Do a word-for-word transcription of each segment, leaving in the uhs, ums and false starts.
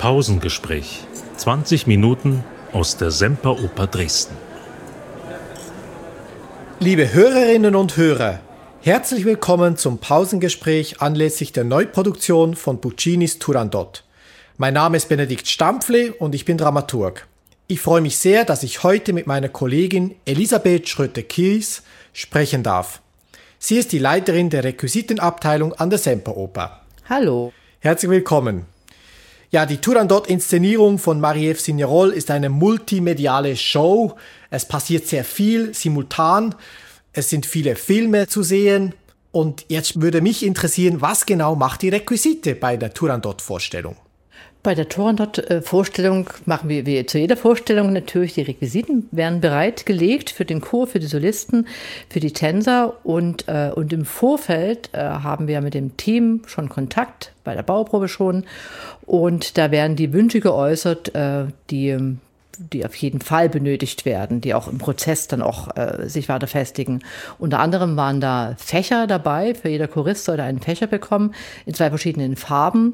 Pausengespräch. zwanzig Minuten aus der Semperoper Dresden. Liebe Hörerinnen und Hörer, herzlich willkommen zum Pausengespräch anlässlich der Neuproduktion von Puccinis Turandot. Mein Name ist Benedikt Stampfli und ich bin Dramaturg. Ich freue mich sehr, dass ich heute mit meiner Kollegin Elisabeth Schröter-Kies sprechen darf. Sie ist die Leiterin der Requisitenabteilung an der Semperoper. Hallo. Herzlich willkommen. Ja, die Turandot-Inszenierung von Marie-Ève Signerol ist eine multimediale Show. Es passiert sehr viel simultan. Es sind viele Filme zu sehen. Und jetzt würde mich interessieren, was genau macht die Requisite bei der Turandot-Vorstellung? Bei der Turandot-Vorstellung machen wir wie zu jeder Vorstellung natürlich, die Requisiten werden bereitgelegt für den Chor, für die Solisten, für die Tänzer und, äh, und im Vorfeld äh, haben wir mit dem Team schon Kontakt, bei der Bauprobe schon, und da werden die Wünsche geäußert, äh, die, die auf jeden Fall benötigt werden, die auch im Prozess dann auch äh, sich weiter festigen. Unter anderem waren da Fächer dabei, für jeder Chorist sollte einen Fächer bekommen, in zwei verschiedenen Farben.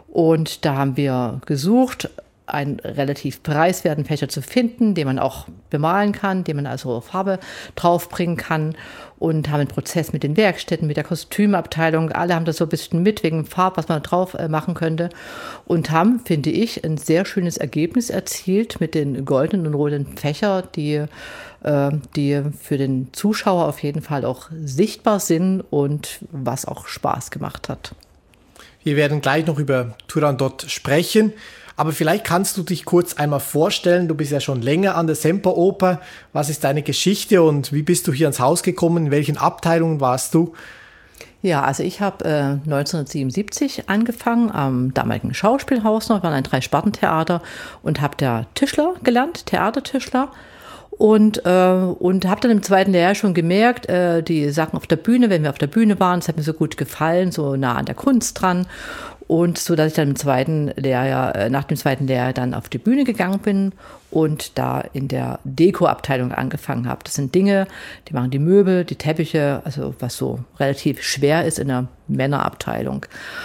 Und da haben wir gesucht, einen relativ preiswerten Fächer zu finden, den man auch bemalen kann, den man also Farbe draufbringen kann, und haben einen Prozess mit den Werkstätten, mit der Kostümabteilung. Alle haben das so ein bisschen mit, wegen Farb, was man drauf machen könnte, und haben, finde ich, ein sehr schönes Ergebnis erzielt mit den goldenen und roten Fächern, die, äh, die für den Zuschauer auf jeden Fall auch sichtbar sind und was auch Spaß gemacht hat. Wir werden gleich noch über Turandot sprechen, aber vielleicht kannst du dich kurz einmal vorstellen. Du bist ja schon länger an der Semperoper. Was ist deine Geschichte und wie bist du hier ins Haus gekommen? In welchen Abteilungen warst du? Ja, also ich habe äh, neunzehnhundertsiebenundsiebzig angefangen am damaligen Schauspielhaus noch, war ein Drei-Sparten-Theater, und habe da Tischler gelernt, Theatertischler. Und, äh, und habe dann im zweiten Lehrjahr schon gemerkt, äh, die Sachen auf der Bühne, wenn wir auf der Bühne waren, das hat mir so gut gefallen, so nah an der Kunst dran. Und so, dass ich dann im zweiten Lehrjahr, äh, nach dem zweiten Lehrjahr dann auf die Bühne gegangen bin und da in der Deko-Abteilung angefangen habe. Das sind Dinge, die machen die Möbel, die Teppiche, also was so relativ schwer ist in der Männerabteilung.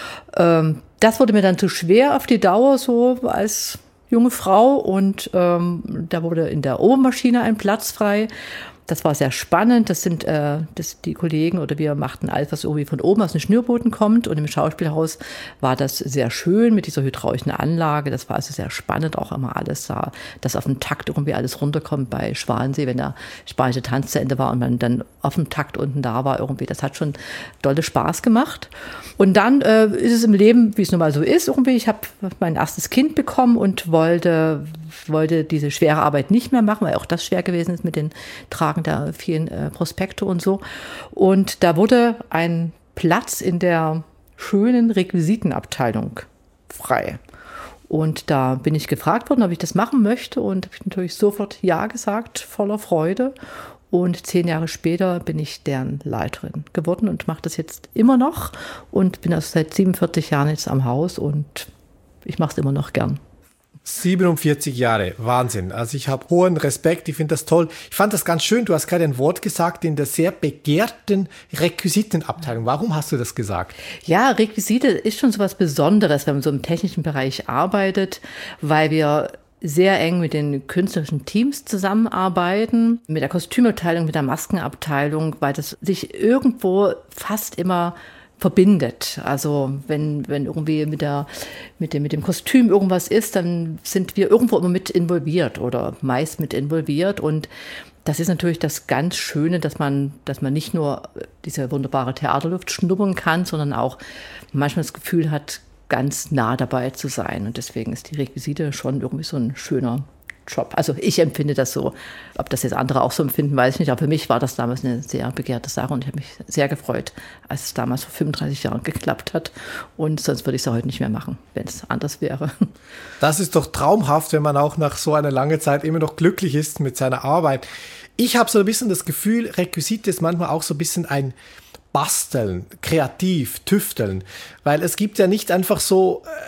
Ähm, das wurde mir dann zu schwer auf die Dauer, so als junge Frau, und ähm, da wurde in der Obermaschine ein Platz frei. Das war sehr spannend. Das sind äh, das, die Kollegen oder wir machten alles, was irgendwie von oben aus den Schnürbooten kommt. Und im Schauspielhaus war das sehr schön mit dieser hydraulischen Anlage. Das war also sehr spannend, auch immer alles da, dass auf dem Takt irgendwie alles runterkommt bei Schwansee, wenn der spanische Tanz zu Ende war und man dann auf dem Takt unten da war irgendwie. Das hat schon dolle Spaß gemacht. Und dann äh, ist es im Leben, wie es nun mal so ist, irgendwie. Ich habe mein erstes Kind bekommen und wollte, wollte diese schwere Arbeit nicht mehr machen, weil auch das schwer gewesen ist mit den Tragen der vielen äh, Prospekte und so. Und da wurde ein Platz in der schönen Requisitenabteilung frei. Und da bin ich gefragt worden, ob ich das machen möchte, und habe natürlich sofort Ja gesagt, voller Freude. Und zehn Jahre später bin ich deren Leiterin geworden und mache das jetzt immer noch und bin also seit siebenundvierzig Jahren jetzt am Haus, und ich mache es immer noch gern. siebenundvierzig Jahre, Wahnsinn. Also ich habe hohen Respekt, ich finde das toll. Ich fand das ganz schön, du hast gerade ein Wort gesagt, in der sehr begehrten Requisitenabteilung. Warum hast du das gesagt? Ja, Requisite ist schon so was Besonderes, wenn man so im technischen Bereich arbeitet, weil wir sehr eng mit den künstlerischen Teams zusammenarbeiten, mit der Kostümabteilung, mit der Maskenabteilung, weil das sich irgendwo fast immer verbindet. Also wenn, wenn irgendwie mit, der, mit, dem, mit dem Kostüm irgendwas ist, dann sind wir irgendwo immer mit involviert oder meist mit involviert. Und das ist natürlich das ganz Schöne, dass man, dass man nicht nur diese wunderbare Theaterluft schnuppern kann, sondern auch manchmal das Gefühl hat, ganz nah dabei zu sein. Und deswegen ist die Requisite schon irgendwie so ein schöner Job. Also ich empfinde das so. Ob das jetzt andere auch so empfinden, weiß ich nicht. Aber für mich war das damals eine sehr begehrte Sache, und ich habe mich sehr gefreut, als es damals vor fünfunddreißig Jahren geklappt hat. Und sonst würde ich es heute nicht mehr machen, wenn es anders wäre. Das ist doch traumhaft, wenn man auch nach so einer langen Zeit immer noch glücklich ist mit seiner Arbeit. Ich habe so ein bisschen das Gefühl, Requisite ist manchmal auch so ein bisschen ein Basteln, kreativ, tüfteln, weil es gibt ja nicht einfach so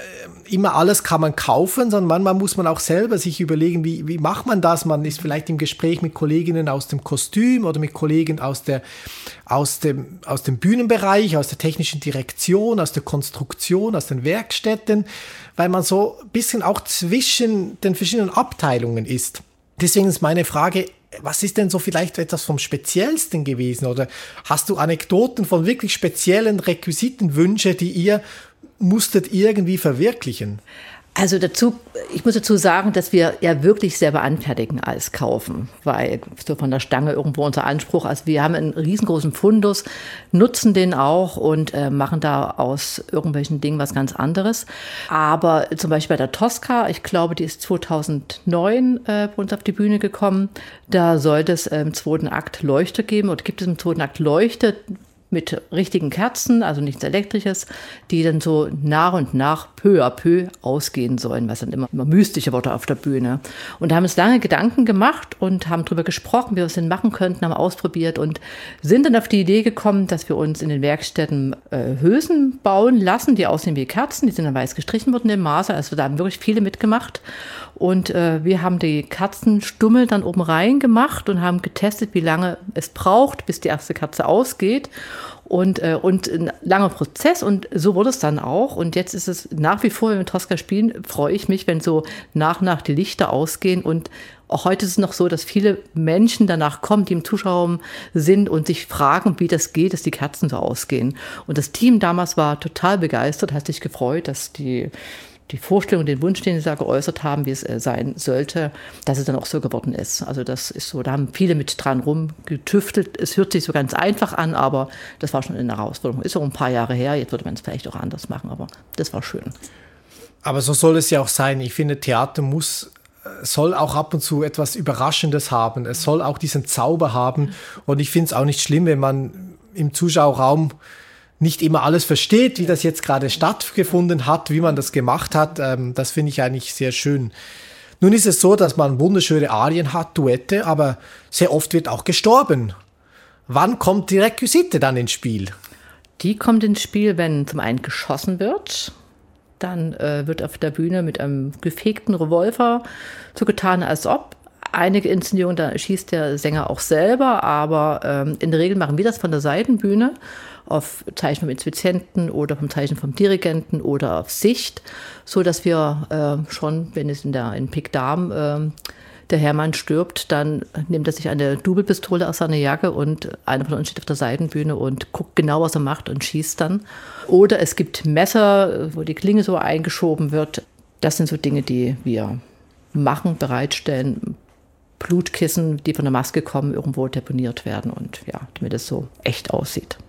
immer alles kann man kaufen, sondern manchmal muss man auch selber sich überlegen, wie, wie macht man das? Man ist vielleicht im Gespräch mit Kolleginnen aus dem Kostüm oder mit Kollegen aus, der, aus, dem, aus dem Bühnenbereich, aus der technischen Direktion, aus der Konstruktion, aus den Werkstätten, weil man so ein bisschen auch zwischen den verschiedenen Abteilungen ist. Deswegen ist meine Frage, was ist denn so vielleicht etwas vom Speziellsten gewesen? Oder hast du Anekdoten von wirklich speziellen Requisitenwünsche, die ihr musstet irgendwie verwirklichen? Also dazu, ich muss dazu sagen, dass wir ja wirklich selber anfertigen als kaufen, weil so von der Stange irgendwo unser Anspruch, also wir haben einen riesengroßen Fundus, nutzen den auch und äh, machen da aus irgendwelchen Dingen was ganz anderes. Aber zum Beispiel bei der Tosca, ich glaube, die ist zweitausendneun äh, bei uns auf die Bühne gekommen, da sollte es im zweiten Akt Leuchter geben oder gibt es im zweiten Akt Leuchter mit richtigen Kerzen, also nichts Elektrisches, die dann so nach und nach peu à peu ausgehen sollen, was dann immer, immer mystischer wurde auf der Bühne. Und da haben uns lange Gedanken gemacht und haben darüber gesprochen, wie wir es denn machen könnten, haben ausprobiert und sind dann auf die Idee gekommen, dass wir uns in den Werkstätten äh, Hülsen bauen lassen, die aussehen wie Kerzen, die sind dann weiß gestrichen worden im Maße, also da haben wirklich viele mitgemacht. Und äh, wir haben die Kerzenstummel dann oben rein gemacht und haben getestet, wie lange es braucht, bis die erste Kerze ausgeht. Und, äh, und ein langer Prozess und so wurde es dann auch. Und jetzt ist es nach wie vor, wenn wir Tosca spielen, freue ich mich, wenn so nach und nach die Lichter ausgehen. Und auch heute ist es noch so, dass viele Menschen danach kommen, die im Zuschauerraum sind und sich fragen, wie das geht, dass die Kerzen so ausgehen. Und das Team damals war total begeistert, hat sich gefreut, dass die die Vorstellung, den Wunsch, den sie da geäußert haben, wie es äh, sein sollte, dass es dann auch so geworden ist. Also das ist so, da haben viele mit dran rumgetüftelt. Es hört sich so ganz einfach an, aber das war schon eine Herausforderung. Ist auch ein paar Jahre her, jetzt würde man es vielleicht auch anders machen, aber das war schön. Aber so soll es ja auch sein. Ich finde, Theater muss, soll auch ab und zu etwas Überraschendes haben. Es soll auch diesen Zauber haben. Und ich finde es auch nicht schlimm, wenn man im Zuschauerraum nicht immer alles versteht, wie das jetzt gerade stattgefunden hat, wie man das gemacht hat. Ähm, das finde ich eigentlich sehr schön. Nun ist es so, dass man wunderschöne Arien hat, Duette, aber sehr oft wird auch gestorben. Wann kommt die Requisite dann ins Spiel? Die kommt ins Spiel, wenn zum einen geschossen wird. Dann äh, wird auf der Bühne mit einem gefegten Revolver so getan, als ob. Einige Inszenierungen, da schießt der Sänger auch selber, aber ähm, in der Regel machen wir das von der Seitenbühne auf Zeichen vom Inspizienten oder vom Zeichen vom Dirigenten oder auf Sicht, so dass wir äh, schon, wenn es in der in Pik Dame äh, der Hermann stirbt, dann nimmt er sich eine Double-Pistole aus seiner Jacke und einer von uns steht auf der Seitenbühne und guckt genau, was er macht und schießt dann. Oder es gibt Messer, wo die Klinge so eingeschoben wird. Das sind so Dinge, die wir machen, bereitstellen. Blutkissen, die von der Maske kommen, irgendwo deponiert werden und ja, damit es so echt aussieht.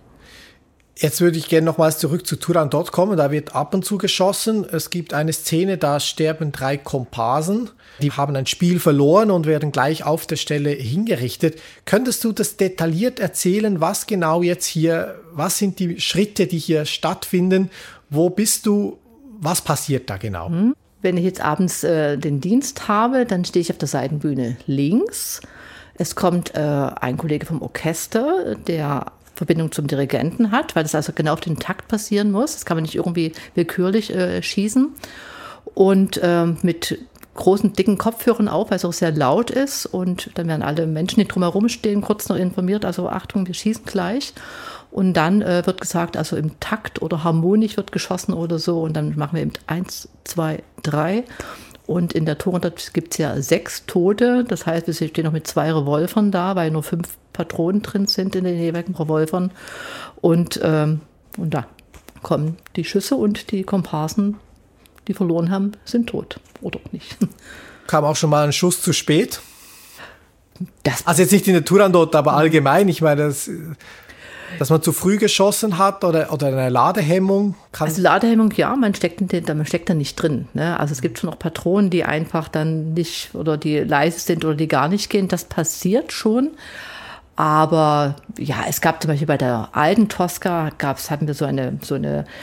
Jetzt würde ich gerne nochmals zurück zu Turandot kommen. Da wird ab und zu geschossen. Es gibt eine Szene, da sterben drei Komparsen. Die haben ein Spiel verloren und werden gleich auf der Stelle hingerichtet. Könntest du das detailliert erzählen, was genau jetzt hier, was sind die Schritte, die hier stattfinden? Wo bist du? Was passiert da genau? Hm. Wenn ich jetzt abends äh, den Dienst habe, dann stehe ich auf der Seitenbühne links. Es kommt äh, ein Kollege vom Orchester, der Verbindung zum Dirigenten hat, weil das also genau auf den Takt passieren muss. Das kann man nicht irgendwie willkürlich äh, schießen. Und äh, mit großen, dicken Kopfhörern auf, weil es auch sehr laut ist. Und dann werden alle Menschen, die drumherum stehen, kurz noch informiert. Also Achtung, wir schießen gleich. Und dann äh, wird gesagt, also im Takt oder harmonisch wird geschossen oder so. Und dann machen wir eben eins, zwei, drei. Und in der Turandot gibt es ja sechs Tote. Das heißt, wir stehen noch mit zwei Revolvern da, weil nur fünf Patronen drin sind in den jeweiligen Revolvern. Und, ähm, und da kommen die Schüsse und die Komparsen, die verloren haben, sind tot. Oder auch nicht. Kam auch schon mal ein Schuss zu spät? Das also jetzt nicht in der Turandot, aber allgemein. Ich meine, das... Dass man zu früh geschossen hat oder, oder eine Ladehemmung? Kann also Ladehemmung, ja, man steckt, man steckt da nicht drin. Ne? Also es gibt schon auch Patronen, die einfach dann nicht oder die leise sind oder die gar nicht gehen. Das passiert schon. Aber ja, es gab zum Beispiel bei der alten Tosca, gab's, hatten wir so eine, so eine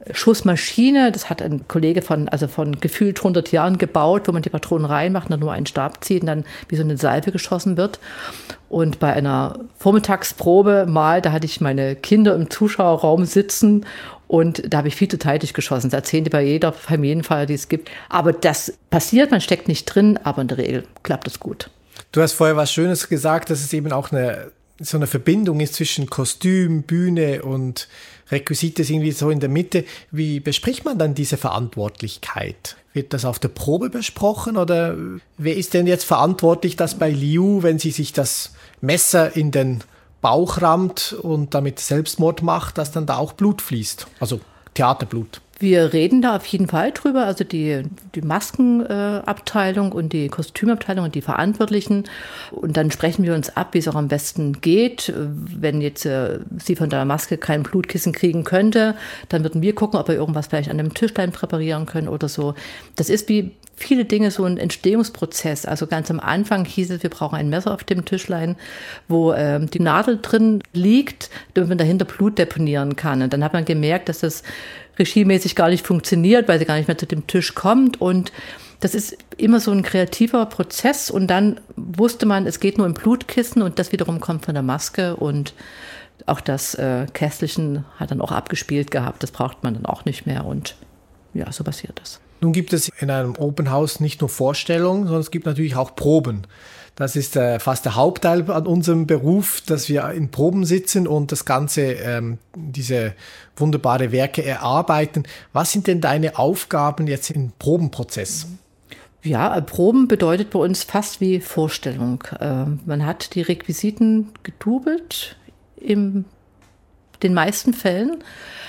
Schussmaschine, das hat ein Kollege von, also von gefühlt hundert Jahren gebaut, wo man die Patronen reinmacht und dann nur einen Stab zieht und dann wie so eine Salve geschossen wird. Und bei einer Vormittagsprobe mal, da hatte ich meine Kinder im Zuschauerraum sitzen und da habe ich viel zu zeitig geschossen. Das erzählen die bei jeder Familienfeier, die es gibt. Aber das passiert, man steckt nicht drin, aber in der Regel klappt es gut. Du hast vorher was Schönes gesagt, dass es eben auch eine, so eine Verbindung ist zwischen Kostüm, Bühne und Requisite ist irgendwie so in der Mitte. Wie bespricht man dann diese Verantwortlichkeit? Wird das auf der Probe besprochen oder wer ist denn jetzt verantwortlich, dass bei Liu, wenn sie sich das Messer in den Bauch rammt und damit Selbstmord macht, dass dann da auch Blut fließt? Also Theaterblut. Wir reden da auf jeden Fall drüber, also die, die Maskenabteilung äh, und die Kostümabteilung und die Verantwortlichen. Und dann sprechen wir uns ab, wie es auch am besten geht. Wenn jetzt äh, sie von der Maske kein Blutkissen kriegen könnte, dann würden wir gucken, ob wir irgendwas vielleicht an einem Tischlein präparieren können oder so. Das ist wie viele Dinge so ein Entstehungsprozess. Also ganz am Anfang hieß es, wir brauchen ein Messer auf dem Tischlein, wo äh, die Nadel drin liegt, damit man dahinter Blut deponieren kann. Und dann hat man gemerkt, dass das regiemäßig gar nicht funktioniert, weil sie gar nicht mehr zu dem Tisch kommt. Und das ist immer so ein kreativer Prozess. Und dann wusste man, es geht nur im Blutkissen und das wiederum kommt von der Maske. Und auch das äh, Kästlichen hat dann auch abgespielt gehabt. Das braucht man dann auch nicht mehr. Und ja, so passiert das. Nun gibt es in einem Open House nicht nur Vorstellungen, sondern es gibt natürlich auch Proben. Das ist äh, fast der Hauptteil an unserem Beruf, dass wir in Proben sitzen und das Ganze, ähm, diese wunderbare Werke erarbeiten. Was sind denn deine Aufgaben jetzt im Probenprozess? Ja, Proben bedeutet bei uns fast wie Vorstellung. Äh, man hat die Requisiten gedoubelt in den meisten Fällen.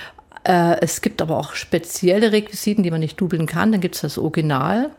Äh, es gibt aber auch spezielle Requisiten, die man nicht doubeln kann. Dann gibt es das Original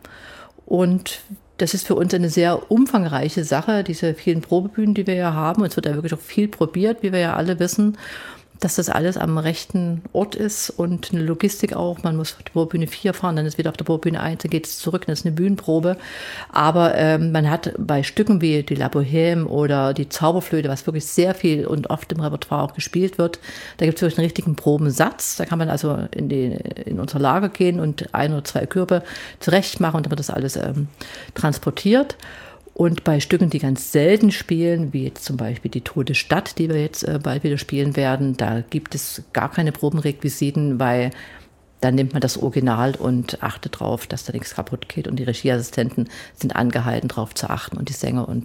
und das ist für uns eine sehr umfangreiche Sache, diese vielen Probebühnen, die wir ja haben. Und es wird ja wirklich auch viel probiert, wie wir ja alle wissen, dass das alles am rechten Ort ist und eine Logistik auch. Man muss auf die Probebühne vier fahren, dann ist wieder auf der Probebühne eins, dann geht es zurück, dann ist eine Bühnenprobe. Aber ähm, man hat bei Stücken wie die La Bohème oder die Zauberflöte, was wirklich sehr viel und oft im Repertoire auch gespielt wird, da gibt es wirklich einen richtigen Probensatz. Da kann man also in, die, in unser Lager gehen und ein oder zwei Körbe zurecht machen und dann wird das alles ähm, transportiert. Und bei Stücken, die ganz selten spielen, wie jetzt zum Beispiel die Tote Stadt, die wir jetzt äh, bald wieder spielen werden, da gibt es gar keine Probenrequisiten, weil dann nimmt man das Original und achtet darauf, dass da nichts kaputt geht. Und die Regieassistenten sind angehalten, darauf zu achten und die Sänger. Und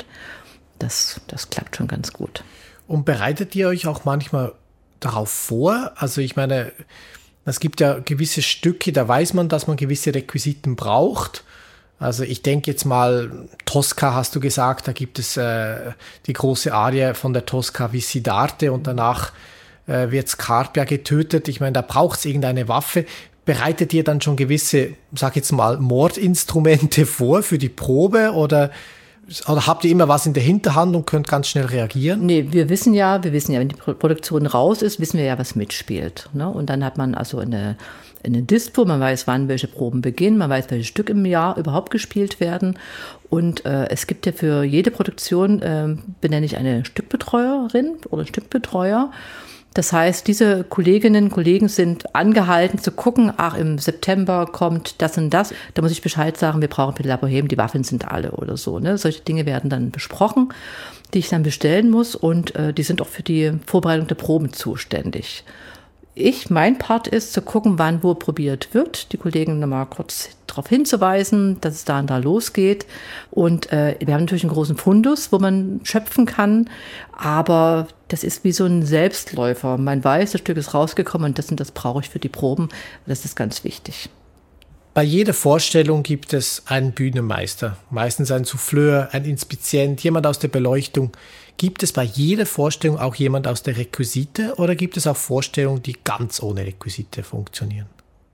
das, das klappt schon ganz gut. Und bereitet ihr euch auch manchmal darauf vor? Also ich meine, es gibt ja gewisse Stücke, da weiß man, dass man gewisse Requisiten braucht. Also ich denke jetzt mal, Tosca hast du gesagt, da gibt es äh, die große Arie von der Tosca Visidarte und danach äh, wird Scarpia getötet. Ich meine, da braucht es irgendeine Waffe. Bereitet ihr dann schon gewisse, sag jetzt mal, Mordinstrumente vor für die Probe oder, oder habt ihr immer was in der Hinterhand und könnt ganz schnell reagieren? Nee, wir wissen ja, wir wissen ja, wenn die Produktion raus ist, wissen wir ja, was mitspielt. Ne? Und dann hat man also eine eine Dispo, man weiß, wann welche Proben beginnen, man weiß, welche Stück im Jahr überhaupt gespielt werden. Und äh, es gibt ja für jede Produktion, äh, benenne ich eine Stückbetreuerin oder Stückbetreuer. Das heißt, diese Kolleginnen und Kollegen sind angehalten zu gucken, ach, im September kommt das und das. Da muss ich Bescheid sagen, wir brauchen für die La Bohème, die Waffeln sind alle oder so. Ne? Solche Dinge werden dann besprochen, die ich dann bestellen muss. Und äh, die sind auch für die Vorbereitung der Proben zuständig. Ich, mein Part ist, zu gucken, wann wo probiert wird, die Kollegen nochmal kurz darauf hinzuweisen, dass es da und da losgeht. Und äh, wir haben natürlich einen großen Fundus, wo man schöpfen kann, aber das ist wie so ein Selbstläufer. Man weiß, das Stück ist rausgekommen und das und das brauche ich für die Proben. Das ist ganz wichtig. Bei jeder Vorstellung gibt es einen Bühnenmeister, meistens ein Souffleur, ein Inspizient, jemand aus der Beleuchtung. Gibt es bei jeder Vorstellung auch jemand aus der Requisite oder gibt es auch Vorstellungen, die ganz ohne Requisite funktionieren?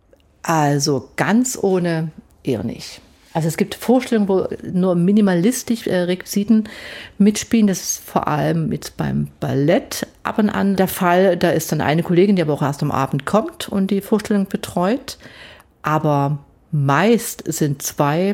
Also ganz ohne eher nicht. Also es gibt Vorstellungen, wo nur minimalistisch äh, Requisiten mitspielen. Das ist vor allem jetzt beim Ballett ab und an der Fall. Da ist dann eine Kollegin, die aber auch erst am Abend kommt und die Vorstellung betreut. Aber meist sind zwei,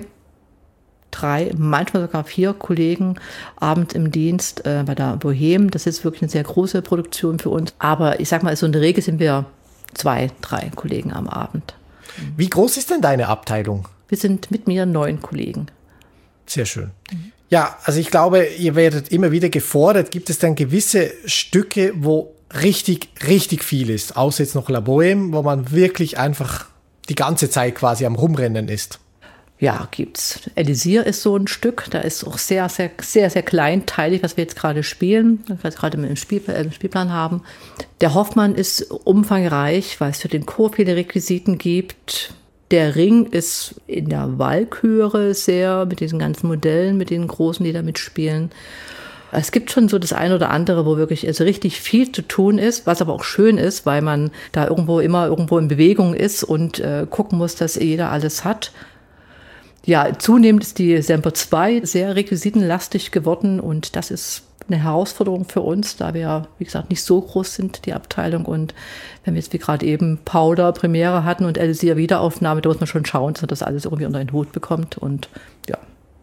drei, manchmal sogar vier Kollegen abends im Dienst äh, bei der Bohème. Das ist wirklich eine sehr große Produktion für uns. Aber ich sag mal, so in der Regel sind wir zwei, drei Kollegen am Abend. Wie groß ist denn deine Abteilung? Wir sind mit mir neun Kollegen. Sehr schön. Mhm. Ja, also ich glaube, ihr werdet immer wieder gefordert. Gibt es dann gewisse Stücke, wo richtig, richtig viel ist, außer jetzt noch La Bohème, wo man wirklich einfach die ganze Zeit quasi am Rumrennen ist? Ja, gibt's. Elisir ist so ein Stück, da ist auch sehr, sehr, sehr, sehr kleinteilig, was wir jetzt gerade spielen, was wir gerade mit dem Spiel, äh, im Spielplan haben. Der Hoffmann ist umfangreich, weil es für den Chor viele Requisiten gibt. Der Ring ist in der Walküre sehr, mit diesen ganzen Modellen, mit den Großen, die da mitspielen. Es gibt schon so das eine oder andere, wo wirklich also richtig viel zu tun ist, was aber auch schön ist, weil man da irgendwo immer irgendwo in Bewegung ist und äh, gucken muss, dass jeder alles hat. Ja, zunehmend ist die Semper zwei sehr requisitenlastig geworden und das ist eine Herausforderung für uns, da wir, wie gesagt, nicht so groß sind, die Abteilung. Und wenn wir jetzt wie gerade eben Powder Premiere hatten und Elisir Wiederaufnahme, da muss man schon schauen, dass man das alles irgendwie unter den Hut bekommt und ja.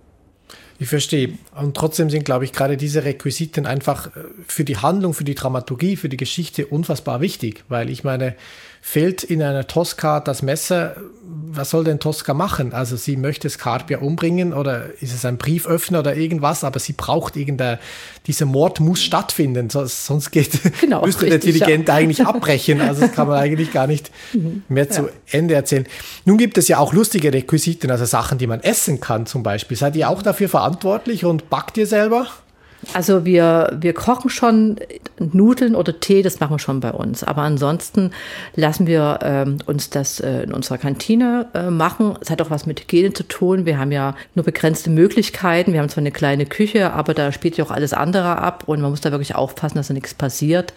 Ich verstehe. Und trotzdem sind, glaube ich, gerade diese Requisiten einfach für die Handlung, für die Dramaturgie, für die Geschichte unfassbar wichtig. Weil ich meine, fehlt in einer Tosca das Messer, was soll denn Tosca machen? Also sie möchte Scarpia umbringen oder ist es ein Brieföffner oder irgendwas, aber sie braucht irgendein, dieser Mord muss stattfinden, sonst geht, genau, müsste der Dirigent ja. eigentlich abbrechen. Also das kann man eigentlich gar nicht mehr zu ja. Ende erzählen. Nun gibt es ja auch lustige Requisiten, also Sachen, die man essen kann zum Beispiel. Seid ihr auch dafür verantwortlich und backt ihr selber? Also wir, wir kochen schon Nudeln oder Tee, das machen wir schon bei uns. Aber ansonsten lassen wir ähm, uns das äh, in unserer Kantine äh, machen. Es hat auch was mit Hygiene zu tun. Wir haben ja nur begrenzte Möglichkeiten. Wir haben zwar eine kleine Küche, aber da spielt ja auch alles andere ab. Und man muss da wirklich aufpassen, dass da nichts passiert.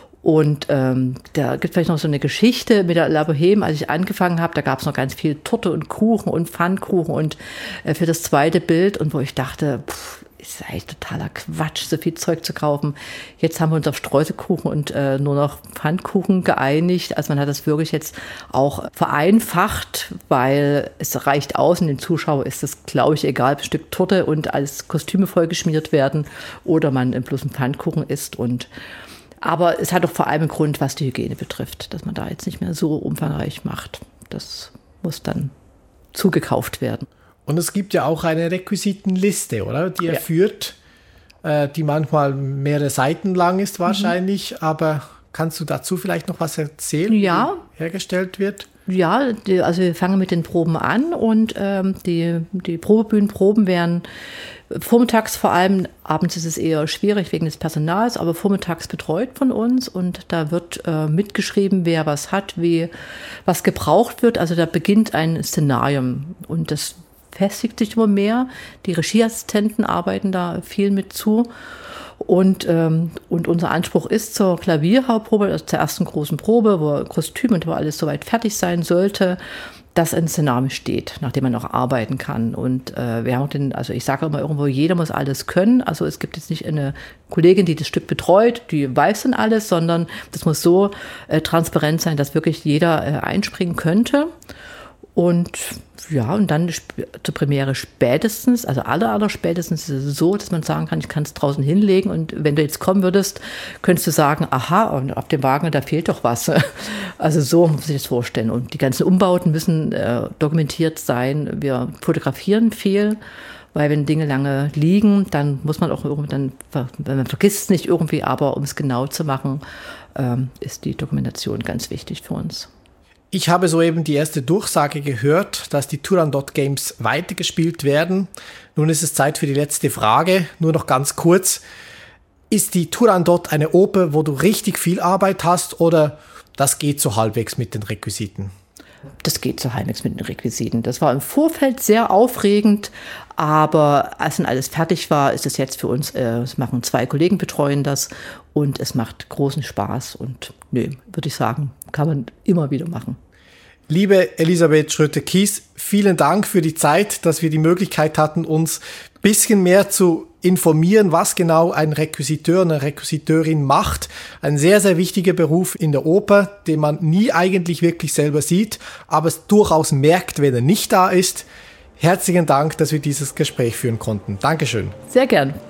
Und ähm, da gibt es vielleicht noch so eine Geschichte mit der La Bohème, als ich angefangen habe, da gab es noch ganz viel Torte und Kuchen und Pfannkuchen und äh, für das zweite Bild. Und wo ich dachte, pff, ist eigentlich totaler Quatsch, so viel Zeug zu kaufen. Jetzt haben wir uns auf Streuselkuchen und äh, nur noch Pfannkuchen geeinigt. Also man hat das wirklich jetzt auch vereinfacht, weil es reicht aus. Und den Zuschauer ist es, glaube ich, egal, ob ein Stück Torte und als Kostüme vollgeschmiert werden oder man bloß einen Pfannkuchen isst. Und aber es hat auch vor allem einen Grund, was die Hygiene betrifft, dass man da jetzt nicht mehr so umfangreich macht. Das muss dann zugekauft werden. Und es gibt ja auch eine Requisitenliste, oder? Die er ja. führt, äh, die manchmal mehrere Seiten lang ist wahrscheinlich. Mhm. Aber kannst du dazu vielleicht noch was erzählen, ja. wie hergestellt wird? Ja, die, also wir fangen mit den Proben an und ähm, die, die Probebühnenproben werden vormittags vor allem, abends ist es eher schwierig wegen des Personals, aber vormittags betreut von uns und da wird äh, mitgeschrieben, wer was hat, wie was gebraucht wird. Also da beginnt ein Szenarium und das festigt sich immer mehr. Die Regieassistenten arbeiten da viel mit zu. Und, ähm, und unser Anspruch ist zur Klavierhauptprobe, also zur ersten großen Probe, wo Kostüm und wo alles soweit fertig sein sollte, dass ein Szenario steht, nach dem man auch arbeiten kann. Und äh, wir haben auch den, also ich sage immer irgendwo, jeder muss alles können. Also es gibt jetzt nicht eine Kollegin, die das Stück betreut, die weiß dann alles, sondern das muss so äh, transparent sein, dass wirklich jeder äh, einspringen könnte. Und ja, und dann zur Premiere spätestens, also aller, aller spätestens ist es so, dass man sagen kann, ich kann es draußen hinlegen und wenn du jetzt kommen würdest, könntest du sagen, aha, und auf dem Wagen, da fehlt doch was. Also so muss ich das vorstellen. Und die ganzen Umbauten müssen äh, dokumentiert sein. Wir fotografieren viel, weil wenn Dinge lange liegen, dann muss man auch irgendwie, dann, man vergisst es nicht irgendwie, aber um es genau zu machen, ähm, ist die Dokumentation ganz wichtig für uns. Ich habe soeben die erste Durchsage gehört, dass die Turandot Games weitergespielt werden. Nun ist es Zeit für die letzte Frage, nur noch ganz kurz. Ist die Turandot eine Oper, wo du richtig viel Arbeit hast oder das geht so halbwegs mit den Requisiten? Das geht so halbwegs mit den Requisiten. Das war im Vorfeld sehr aufregend, aber als dann alles fertig war, ist es jetzt für uns, äh, es machen zwei Kollegen betreuen das und es macht großen Spaß und nö, würde ich sagen, kann man immer wieder machen. Liebe Elisabeth Schröter-Kies, vielen Dank für die Zeit, dass wir die Möglichkeit hatten, uns ein bisschen mehr zu informieren, was genau ein Requisiteur, eine Requisiteurin macht. Ein sehr, sehr wichtiger Beruf in der Oper, den man nie eigentlich wirklich selber sieht, aber es durchaus merkt, wenn er nicht da ist. Herzlichen Dank, dass wir dieses Gespräch führen konnten. Dankeschön. Sehr gern.